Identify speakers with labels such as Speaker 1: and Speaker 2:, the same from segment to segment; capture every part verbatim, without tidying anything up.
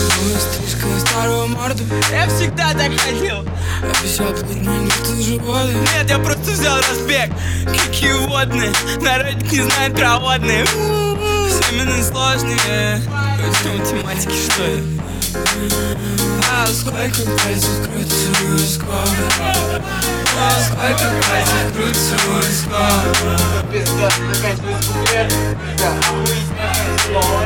Speaker 1: Стрижка старого морду.
Speaker 2: Я всегда так хотел.
Speaker 1: Обещал быть на них тут же воды.
Speaker 2: Нет, я просто взял разбег. Какие водные, народик не знает про водные. Семена сложные. Точно математики, что ли?
Speaker 1: А сколько пальцев крутится высоко. А сколько пальцев крутится высоко.
Speaker 2: Пизда, заканчивается буклет. Да, охуительно.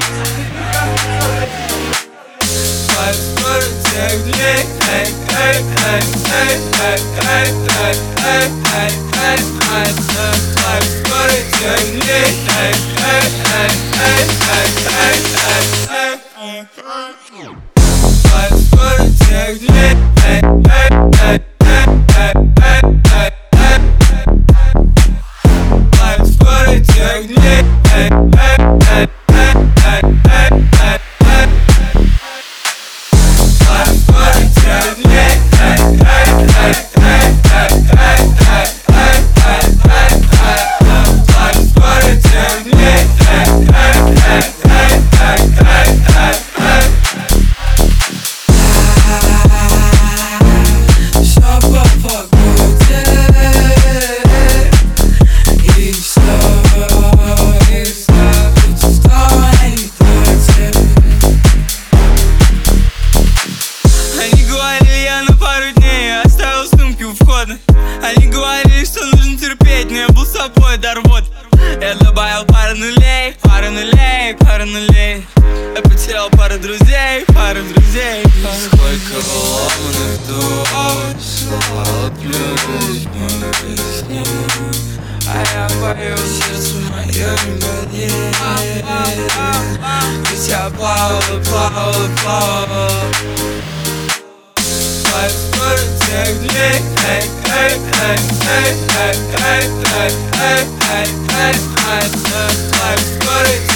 Speaker 1: Лайф скоро тех дней. Эй, эй, эй, эй, эй, эй, эй, эй, эй, эй, эй, эй. Лайф скоро тех дней. Эй, эй, эй, эй, эй, эй, эй, эй, эй. Лайф скоро тех дней. Эй, эй, эй, эй, эй, эй, эй, эй. Лайф скоро тех дней. Эй, эй, эй, эй, эй, эй, эй, эй. Лайф скоро тех дней. Эй, эй, эй, эй, эй, эй, эй, эй, эй, эй, эй. Лайф скоро тех дней. Эй, эй, эй, эй, эй, эй, эй, эй. Всё по погоде. И всё, и всё будет в том анекдоте.
Speaker 2: Они говорили, я на пару дней оставил сумки у входа. Они говорили, что нужно терпеть, но я был с собой до рвоты. Я добавил пару нулей, пару нулей, пару нулей. Я потерял пару друзей, пару друзей.
Speaker 1: Сколько ломаных душ плюнуть мою песню. А я пою, сердце мое не болит. Ведь я плавал и плавал и плавал. Лайф скоро тех дней. Эй, эй, эй, эй, эй, эй, эй, эй, эй, эй, эй. Лайф скоро